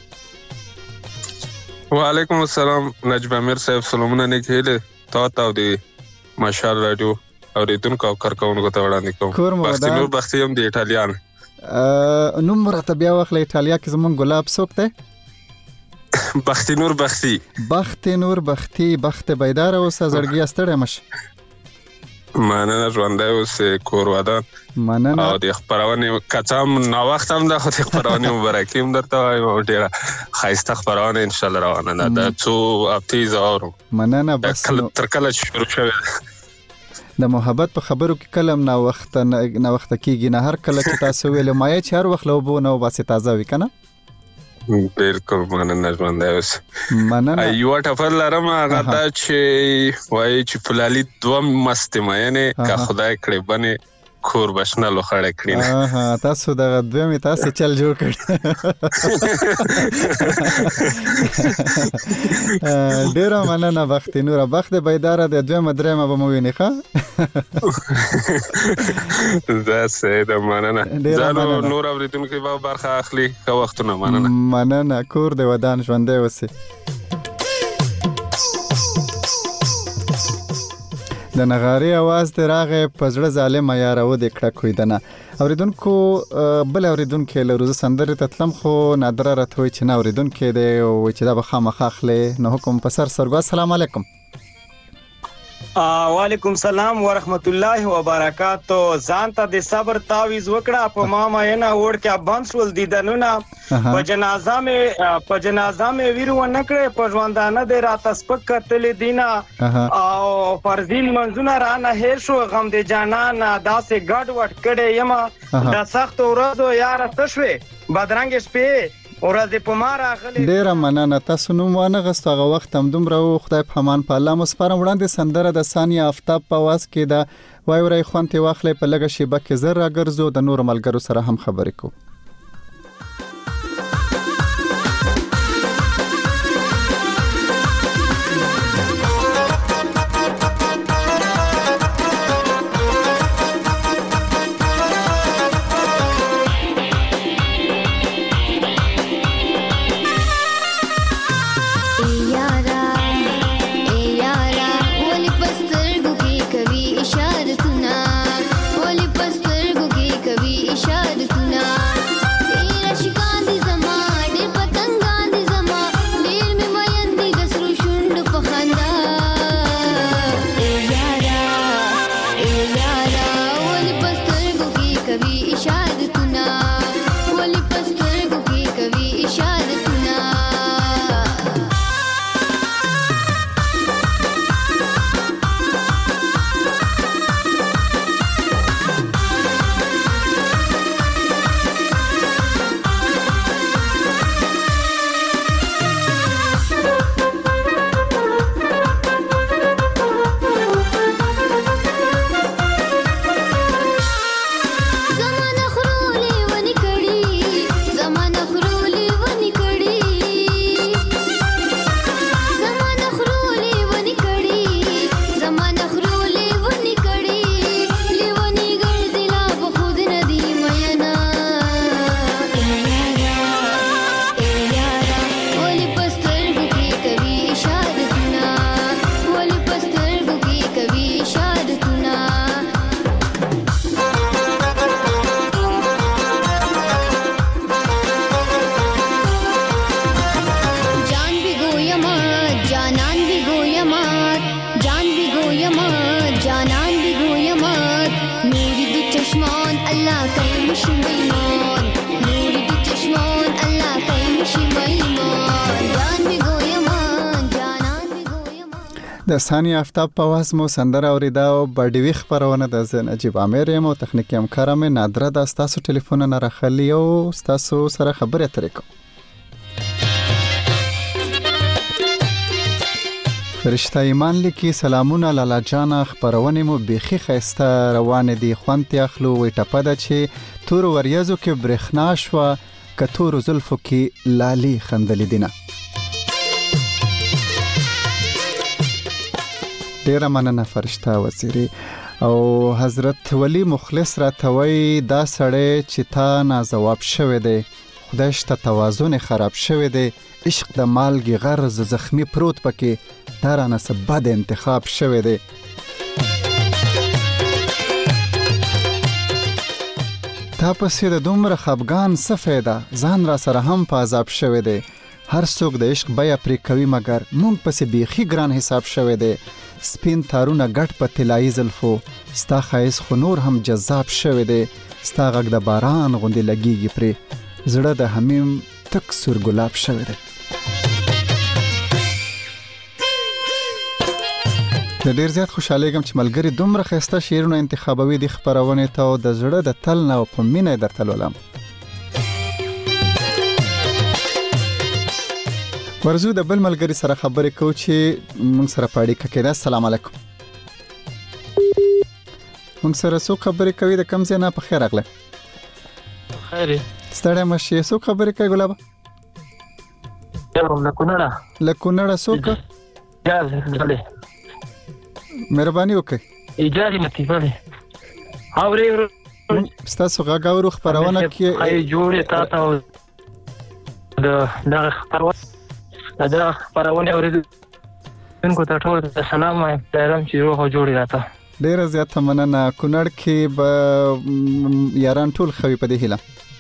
وعلیکم السلام نجیب امیر صاحب، سلامونه نیک هیله تاسو ته دی ماشال رادیو اوریدونکو او کارکونکو ته وړاندې کوم. بختي نور بختي هم د ایټالیان نوم مرته بیا واخلې. ایټالیا کې زمون ګلاب څوک دی؟ بختي نور بختي. بختي نور بختي. بخت بیدار اوسه، زړګي ستړی مشه. مننه ژوندی اوسې، کور ودان. مننه. او د خپرونې کڅام نا وخت هم ده، خو د خپرونې مبارکي هم درته وایم او ډېره ښایسته خپرونه انشاءالله روانه ده. د څو هفتې زه اورم. مننه. بس تر کله چې شروع شوې د محبت په خبرو کې کلم نا وخت نا وخت کېږي نه. هر کله چې تاسو ویل مایه چې هر وخت له اوبو نه وباسې تازه وي که نه؟ بالکل مننه ژوندی اوسې. مننه. یوه ټپه لرم هغه دا چې وایي چې فلالي دوه مستې مینې که خدای کړې بنې کور بشنه لوخړې کړي نه. تاسو دغه دویمې تاسې چل جوړ کړ. ډېره مننه بختي نوره. بخت بیداره د دویمه درېیمه به مو وینې ښه؟ دا صحیح ده. مننه. ځانو نور اورېدونکي به برخه اخلي. ښه وختونه. مننه. مننه. کور د ودان ژوندی اوسې. د نغاري आवाज د راغې پزړه ظالم یاره و د کړه کویدنه. اوریدونکو بل اوریدونکو له روزه سندره تتلم خو نادره راتوي چې نه اوریدونکو دی او چې دا به خامخ اخلي نو حکم په سر سرګو. السلام علیکم. وعلیکم سلام ورحمت الله وبرکاتو. ځان ته د صبر تعویز وکړه په ما مینه وړ کې بند شول دیدنونه په جنازه مې په جنازه مې ویرو نه کړې په ژوندانه د راته سپک کتلې دینه او فرضین منځونه را نه هیر شو غم د جانان داسې ګډ وډ کړې یم د سخت ورځو یاره څه شوې بدرنګ شپې ورځ په ما راغلې. ډېره مننه. تاسو نوم وانه غوښتو هغه وخت هم دومره و. خدای په امان په الله مو سپارم. وړاندې سندره د ثانیه آفتاب په आवाज کې ده. وای ورای خوانتې واخلې په لږه شیبه کې زر راګرځو د نور ملګرو سره هم خبرې کوو. د ثانیه آفتاب په आवाज مو سندره اوریدا او بډوي خبرونه د نجیب امیر مو تخنیکی همکار مې نادره د تاسو ټلیفون نه راخلی او تاسو سره خبرې اترې کوم. فرشته ایمان لیکي سلامونه لالا جانا خبرونه مو بيخي خسته روان دي خوانتي اخلو وي ټپه ده چې تور وریازو کې برېښنا شو کتور زلفو کې لالي خندل دینه. ډیره مننه فرشته وزیری. او حضرت ولی مخلص را توي دا سړی چې تا ناځواب شوی دی، خدای شته توازن خراب شوی دی، عشق د مالګي غرض زخمی پروت پکې، دا رانه څه بد انتخاب شوی دی. تا پسې د دومره خفګان څه فایده، ځان را سره هم په عذاب شوی دی. هر څوک د عشق بیا پرې کوي مګر مونږ پسې بیخي ګران حساب شوی دی. سپین تارونه ګټ په طلایي زلفو، ستا ښایست خو نور هم جذاب شوی دی. ستا غږ د باران غوندې لګیږي پرې، زړه د حمیم تک سور ګلاب شوی دی. د ډیر زیات خوشاله یم چې ملګری دومره ښایسته شعرونه انتخابوي د خپرونې ته، او د زړه د تل نه په مینه درته لولم. ورزو د بل ملګری سره خبرې کوو چې موږ سره په اړیکه کې ده. السلام علیکم. موږ سره څوک خبرې کوي د کوم ځای نه؟ په خیر راغلی. خیر ستړی مه شې. څوک خبرې کوي ګلابه؟ له کونړه. له کونړه څوک؟ مهرباني وکړئ. اجازه لطیفه دی. اورې ستاسو غږ اورو خپرونه کې ای جوړې تا ته د دغه خپرونه دا خپرونه اورېدونکو ته ټول سلام وایم، پیغام چې روح جوړې راته. ډیره زیاته مننه. کونړ کې به یاران ټول خوي په دې هیله.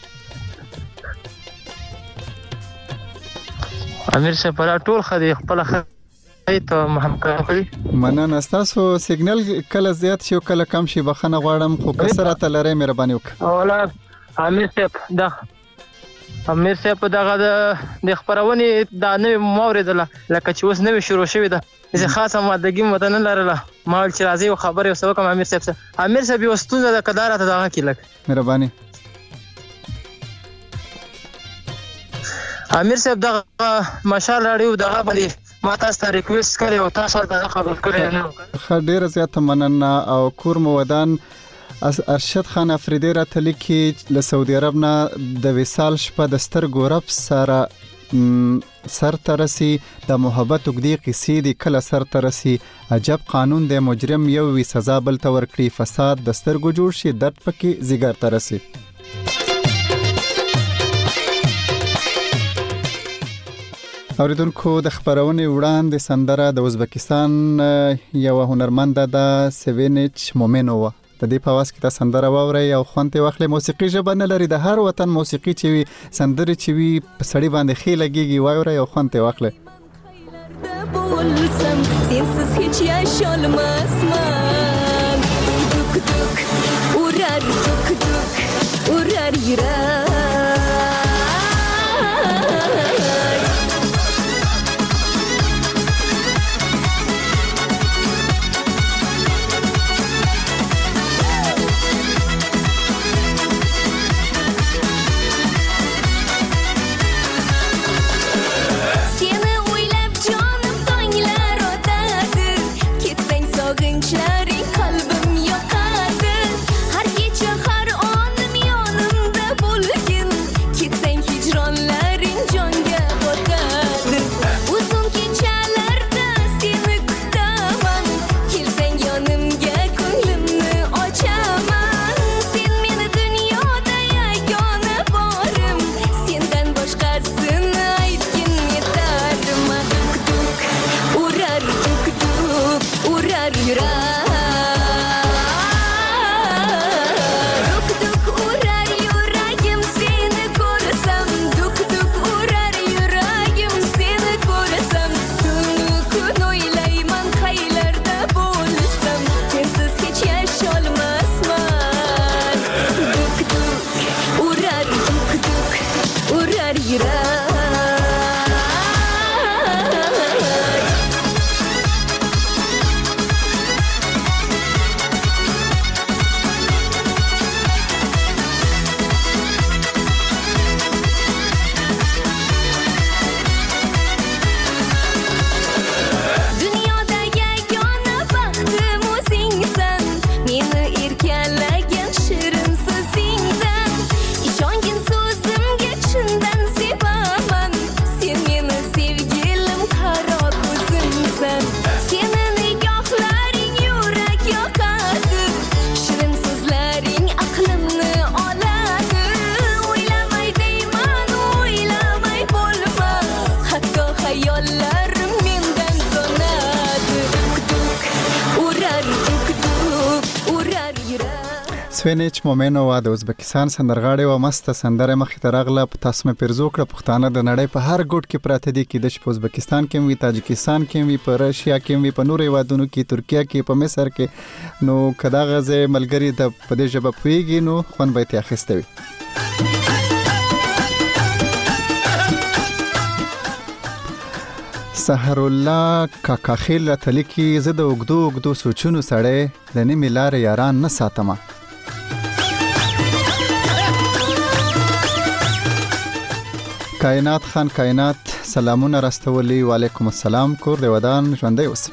امیر صاحب پر ټول خدي خپل ته محمد کوي. مننه. تاسو سیګنل کله زیات شي او کله کم شي، بخنه غواړم خو کسرته لري، مهرباني وکړئ. اولا امیر صاحب دا امیر صاحب دغه د خبرونه دا نوې موریدله لکه چې اوس نوې شروع شوې ده، زه خاصه مادګي مدن لرله مال چې راځي او خبرې وسو کوم. امیر صاحب امیر صاحب یو ستونزه د قدارت دغه کې لګ مهرباني. امیر صاحب دغه ماشال راډیو دغه باندې ما تاسو ته ریکوست کړی او تاسو ته خبر کړی نه. خ ډیره زیاته مننه. او کور مودان ارشد خان افریدی را تلکی له سعودي عرب نه د وصال شپه د سترګو رب سره سر ترسي، د محبت وګدي قصې دي کله سر ترسي. عجب قانون د مجرم یو وی سزا بل تور کړی، فساد د سترګو جوړ شي درد پکې زیګر ترسي. اوریدونکو د خبرونه وړاندې سندره د ازبکستان یو هنرمند د سوینچ مومنووا د دې په واس کې د سندره واوري او خوانته واخلې. موسیقي ژبه نه لري، د هر وطن موسیقي چې وي سندره چې وي په سړی باندې خې لګيږي، واوري او خوانته واخلې. Sensiz hiç yaşanmaz man. Duk duk uğrar duk duk uğrar yürek. Kalbim yokadı, her gece her anım yanımda bulgun. Gitsen hicranların canga bakadı. Uzun gecелerde seni tutamam. Gelsen yanımga ko'nglimni ochaman. Sen meni dunyoda yagona borim. Sendan boshqasini aytgin yetarma. Duk duk urar duk duk urar yurak. سوینچ مومنووا د ازبکستان سندرغاړي او مست سندره مخې ته راغله. په تاسو مې پیرزو کړه پښتانه د نړۍ په هر ګوټ کې پراته دي، کې د ازبکستان کې وي، تاجکستان کې وي، په رشیا کې وي، په نورو هیوادونو کې، ترکیه کې، په مصر کې. نو کدا غزه ملګری د په دې ژبه پويږي نو خون به ته اخیسته وي. سحر الله کاکاخیل تلکی زه د وګدو وګدو سوچونو سړی د نیمه لار یاران نه ساتم. کائنات خان کائنات سلامونه راستولي. وعلیکم السلام. کور دی ودان ژوندۍ اوسئ.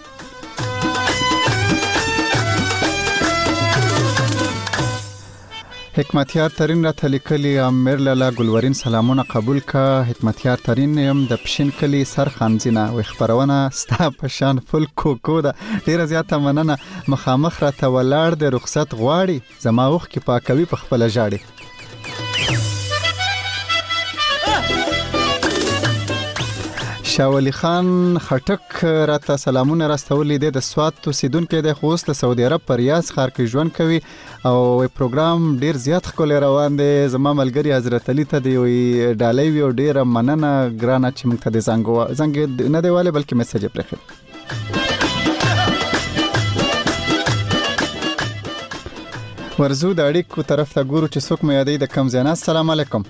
حکمتیار ترین را تلیکلی امیر لالا گلورین سلامونه قبول کا. حکمتیار ترین یم د پښین کلی سر خانزینه و خبرونه ستا پشان فل کوکو ده. ډیره زیاته مننه. مخامخ را ته ولاړ د رخصت غواړي زما وخت کې پاکوي په خپل جاړي. شاولی خان خټک راته سلامونه راستولي دي. د سوات اوسیدونکو د خوست د سعودي عرب پر ریاض ښار کې ژوند کوي او پروګرام ډیر زیات ښکلی روان دی. زما ملګری حضرت علي ته دی وی ډالۍ وی او ډیره مننه ګرانه چې موږ ته د زنګ زنګ نه دی واله بلکې میسج پرېخي. ورزو د اړیکو طرف ته ګورو چې څوک مې یادې د کم زینا. السلام علیکم.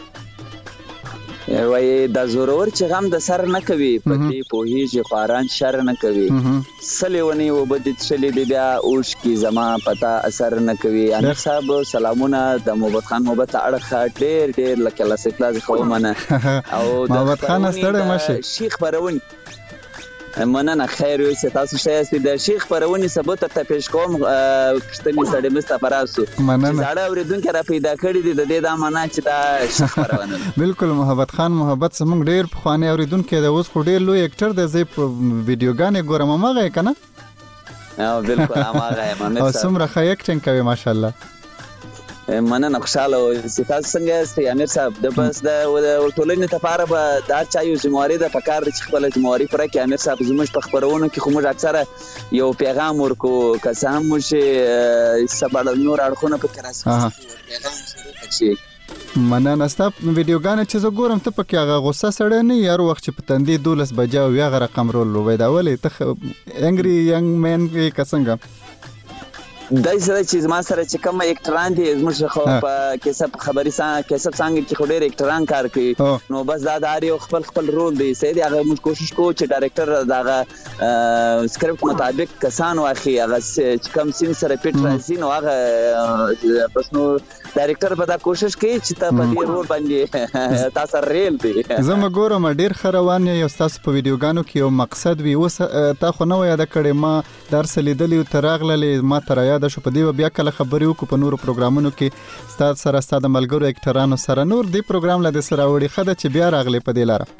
وای د زورور چې غم د سر نه کوي پدې پوهیږي خواران شر نه کوي. سلیونی و بدت شلی دی بیا اوش کی زما پتا اثر نه کوي. ان صاحب سلامونه د محمد خان محبت اړه ډیر ډیر لکه لاس کلاس خو منه او د محمد خان ستړی مشه شیخ پرونی مننه خیر وي چې تاسو شایسته د شیخ پرونی ثبوت ته پیش کوم. پښتني سړی مصطفی راسو زړه اوریدونکو را پیدا کړی دي د دې د معنا چې دا شیخ پرونه بالکل. محمد خان محبت زموږ ډیر په خواني اوریدونکو د اوس خو ډیر لوی اکټر د زی ویډیوګانې ګورم ماغه کنه. او بالکل ماغه مې او سمره خا اکټینګ کوي ماشاءالله. مننه خوشاله او تاسو څنګه یاست امیر صاحب؟ د بس د ټولنې لپاره به دا چا یو ذمہواری د پکار چې خپل ذمہواری پر کې امیر صاحب زموږ په خبرونو کې خو موږ اکثره یو پیغام ورکو که هم موږ سبا نور اړخونه په کراسي پیغام شروع کړي. مننه ستاسو ویډیوګانې چې زه ګورم ته پکې هغه غوسه سړی نه یار وخت چې په تندې دولس بجا او یا غره رقم رول وای دا ولې ته انګری ینګ مین کې کسنګ دای سره چې ما سره چې کوم اکټران دي زموږ خو په کیسه خبري سان کیسه څنګه کې خو ډېر اکټران کار کوي نو بس دا داري خپل خپل رول دی. سید هغه موږ کوشش کوو چې ډایرکټر داغه سکرپټ مطابق کسان واخی هغه چې کوم سین سره پیټ راځي نو هغه پس نو ډایرکټر به دا کوشش کوي چې ته په دې رول باندې تاسو ریل دی. زما ګورم ډېر خروان یو تاسو په ویډیوګانو کې یو مقصد وي اوس تا خو نو یاد کړې ما درس لیدلی او تراغله ما تر د شو په دی بیا کله خبرې وکړو په نورو پروګرامونو کې ستاسو سره ستاسو ملګرو اکټرانو سره نور دی پروګرام لا د سره وړي خده چې بیا راغلي په دی لاره.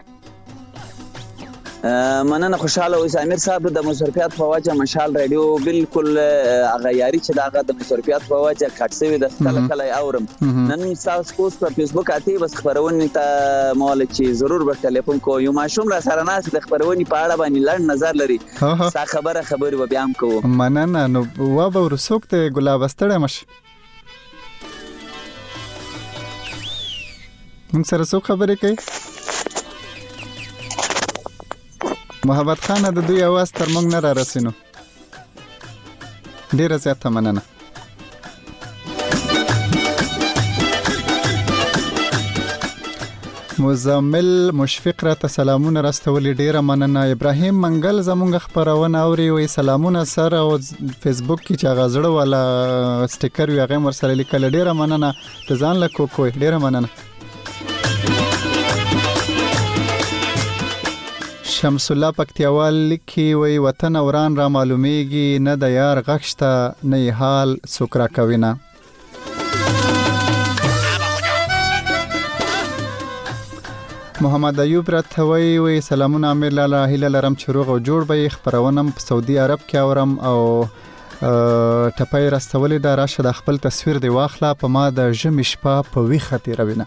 مننه خوشاله اوس امیر صاحب د مصرفیات په وجه مشال رادیو بالکل هغه یاري چې داغه د مصرفیات په وجه کټسوي د کله کله اورم نن تاسو پوسټ په فیسبوک اتی بس خبرونه ته مول چې ضرور به ټلیفون کو یو ماشوم را سره ناس د خبرونه په اړه باندې لړ نظر لري ستا خبره خبري و بیا هم کوو. مننه نو و به ورسوک ته ګلاب استړې مش موږ سره څو خبرې کوي. محمد خان د دوی आवाज تر موږ نه را رسینو. ډیره زیاته مننه. مزمل مشفق را ته سلامونه راستولي ډیره مننه. ابراهیم منګل زمونږ خبرونه اوري وي سلامونه سره او فیسبوک کې چې غزړه والا سټیکر وي هغه مر سره لیکل ډیره مننه. ته ځان له کوکو ډیره مننه. شمس الله پکتیوال لیکي وی وطن اوران را معلومیږي نه د یار غښته نه حال سوکرا کوینا. محمد ایوب راتوي وی سلامونه امیر لالا هیله لرم چې روغ او جوړ به خبرونم په سعودي عرب کې اورم او ټپای راستولې دا راشه د خپل تصویر دی واخله په ما د ژمي شپه په وی خطر وینه.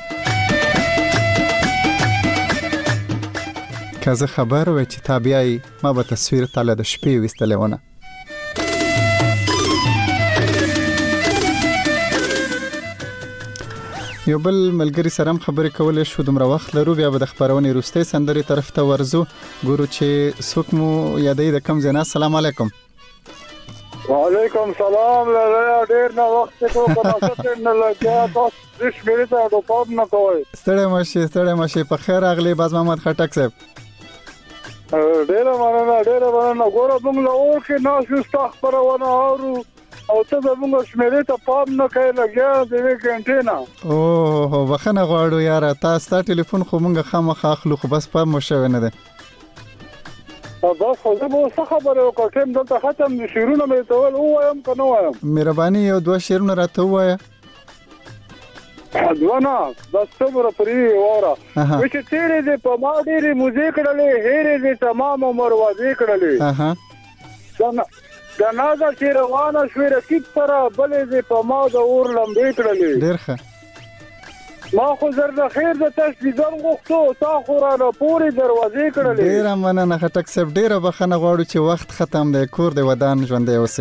که زه خبر وای چې تابعی ما به تصویر تعالی د شپې وستلونه. یو بل ملګری سره هم خبرې کولې شو، دومره وخت لرو بیا به د خبرونې وروستۍ سندرې طرف ته ورځو، ګورو چې څوک مو یادوي د کوم ځای نه. السلام علیکم. وعلیکم سلام. لاره ډېر نه وخت کو کناست نه لګیا تاسو دې شمیرې ته د پام نه کوي. ستړی مشه ستړی مشه په خیر راغلی باز محمد خټک صاحب. ډېر مننه ډېر مننه. ګوره موږ له اور کې نه شو استخبارونه اورو او ته زموږ شمیرې ته پام نه کوي لګیا دې ګنټې نه. اوه بخنه غواړو یار، تاسو ته ټلیفون خو موږ خامخ اخلو خو بس پام مو شوی نه ده. بس خو زه به څه خبره وکړم ټیم دلته ختم دي، شعرونه مې ته ول ووایم که نه وایم؟ مهرباني یو دوه شعرونه راته ووایه. دوه نه بس صبره پرې واوره. وایي چې تېرې دې په ما ډېرې موزې کړلې، هېرې دې تمام عمر وعدې کړلې، د نازه چې روانه شوې رقیب سره بلې دې په ما د اور لمبې کړلې. ډېر ښه. ما خو زر د خیر د تش دیدن غوښتو، تا خو رانه پورې دروازې کړلې. ډېره مننه خټک صاحب، ډېره بخښنه غواړو چې وخت ختم دی، کور دی ودان ژوندی اوسې.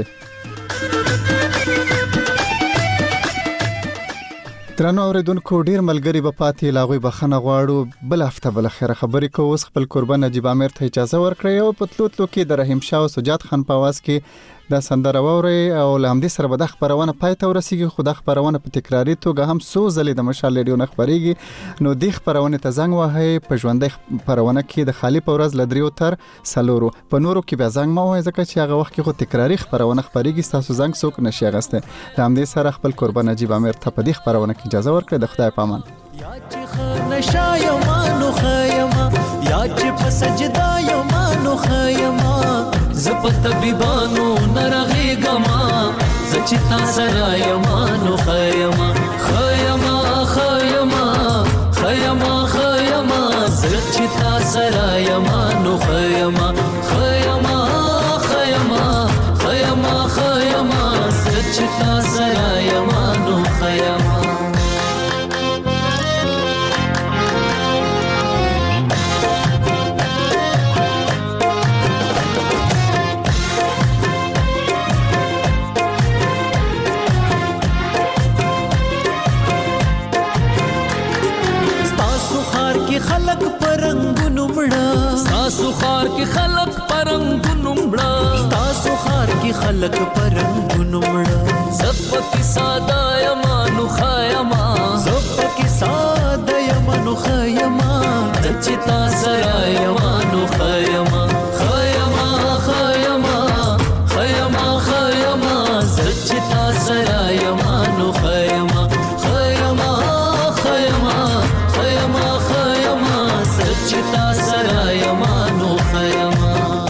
درنو اوریدونکو ډیر ملګری به پاتې لاغوي بخنه غواړو، بل هفته بل خیره خبرې کوو. اوس خپل قربان نجیب عامر ته اجازه ورکړئ او پتلوتلو کې د رحیم شاه او سجاد خان په आवाज کې دا سندره واورئ او لامدي سره به د خبرونه پای ته ورسیږي. خو د خبرونه په تکراری توګه هم سو ځلې د مشال ریډیو نه خبريږي، نو د خبرونه ته زنګ وهئ. په ژوندۍ خبرونه کې د خالی په ورځ لدریو تر سلورو په نورو کې به زنګ ما وای، ځکه چې هغه وخت کې خو تکراری خبرونه خبريږي، تاسو زنګ څوک نشي غسته. لامدي سره خپل قربان نجیب عامر ته په دې خبرونه کې اجازه ورکړئ. د خدای پامان. یا چې نشا یمانو خیما، یا چې په سجدا یمانو خیما، زپ طبيبانو نرغي گما، زچ تا سرا یمانو خیما خیما خیما خیما خیما، زچ تا سرا یمانو خیما خیما خیما خیما خیما، زچ تا سرا یمانو خیما. خلق پرنګونو مړه، تاسو خار کې خلق پرنګونو مړه، تاسو خار کې خلق پرنګونو مړه، زپ کې ساده یمانو خیما، زپ کې ساده یمانو خیما، دچتا سرا یمانو خیما خیما خیما خیما خیما، دچتا سرا یمانو خیما خیما خیما خیما خیما، سچتا سرا یمانو خیما.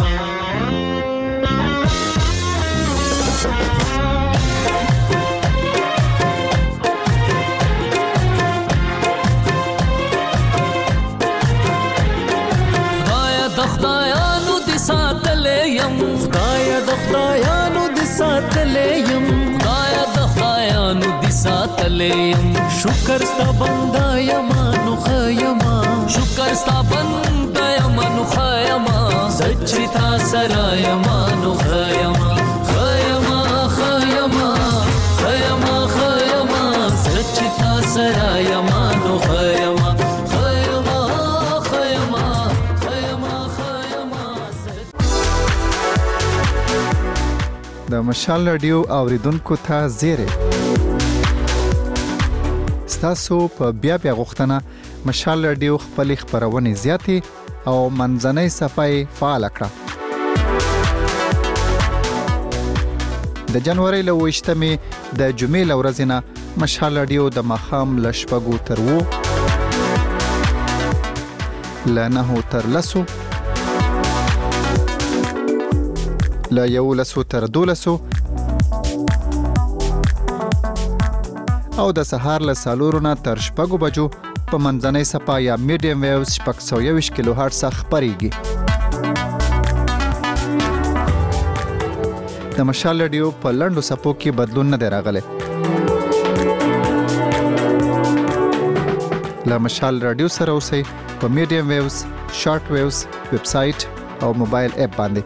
خدایا د خدایانو د ساتلې يم، خدایا د خدایانو د ساتلې يم، خدایا د خدایانو د ساتلې يم، شکر ستا بندا یمانو خیما، شکر ستا بندا یمانو خیما، سچتا سرا یمانو خیما خیما خیما خیما خیما، سچتا سرا یمانو خیما خیما خیما خیما خیما. د مشال رادیو اوریدونکو ته زیره ستاسو په بیا بیا غوښتنه مشال رادیو خپل خبرونه زیاتې او منځنۍ صفای فعال کړه. د جنوري له وشتمې د جمعې لورځ نه مشال رادیو د مخام لشپګو تر وو لنه تر لسو لا یو لسو تر دولسو او د سهار له سالورو نه تر شپږو بجو په منځنۍ صفا یا میډیم ویوز شپږ سوه یوویشت کیلو هرټز خپرېږي. د مشال رادیو په لنډو صفو کې بدلون نه دی راغلی. له مشال رادیو سره اوسئ په میډیم ویوز، شارټ ویوز، ویب سایټ او موبایل اپ باندې.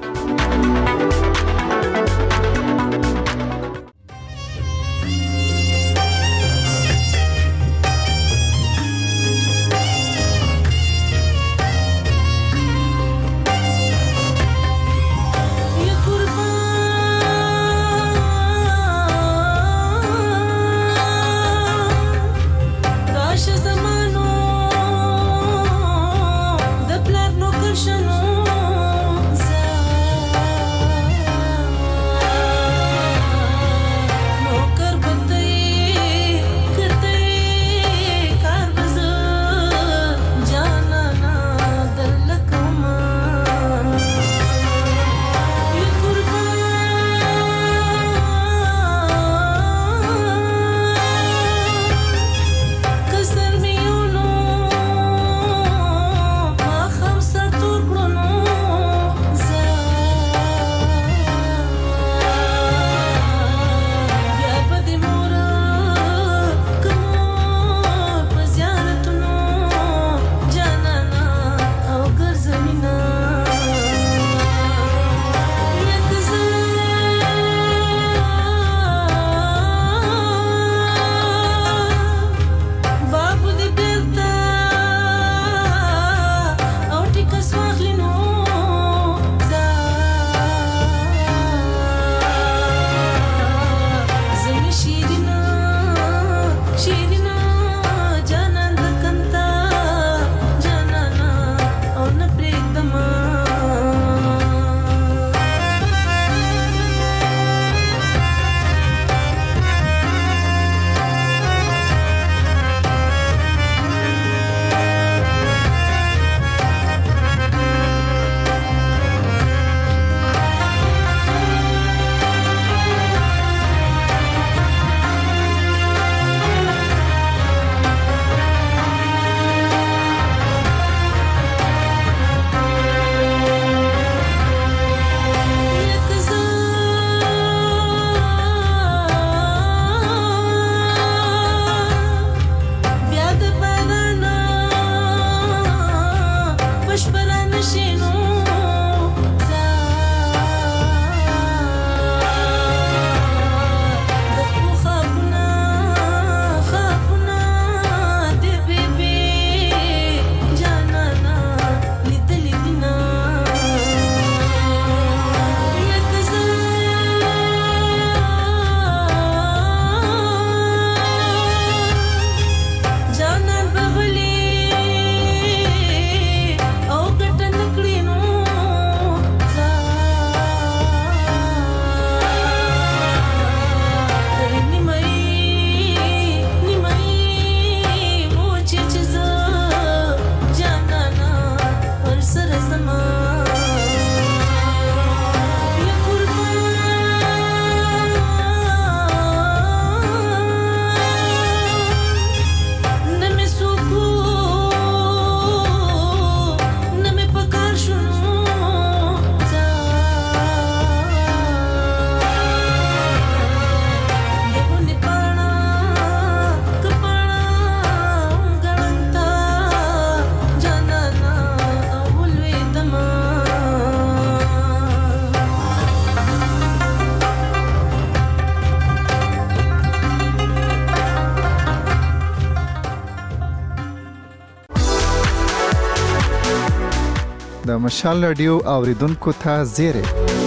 د مشال رادیو اوریدونکو ته زیری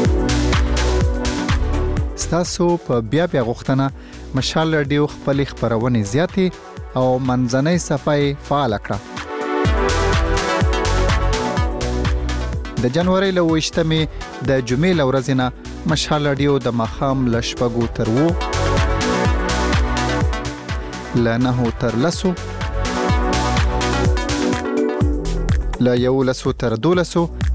ستاسو په بیا بیا غوښتنه مشال رادیو خپل خبرونه زیاتې او منځنۍ صفحه فعال کړه. د جنوري له ویشتمې د جمعې له ورځې نه مشال رادیو د ماښام له شپږو تر اوو له نهو تر لسو له یولسو تر دولسو